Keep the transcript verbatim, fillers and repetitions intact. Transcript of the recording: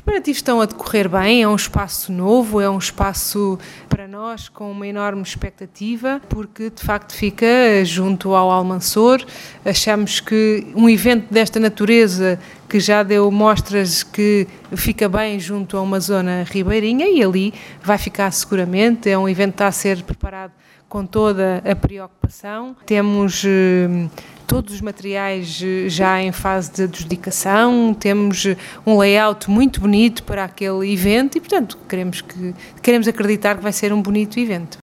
preparativos estão a decorrer bem, é um espaço novo, é um espaço para nós com uma enorme expectativa, porque de facto fica junto ao Almansor. Achamos que um evento desta natureza, que já deu mostras que fica bem junto a uma zona ribeirinha, e ali vai ficar seguramente. É um evento que está a ser preparado com toda a preocupação. Temos eh, todos os materiais já em fase de adjudicação, temos um layout muito bonito para aquele evento e, portanto, queremos, que, queremos acreditar que vai ser um bonito evento.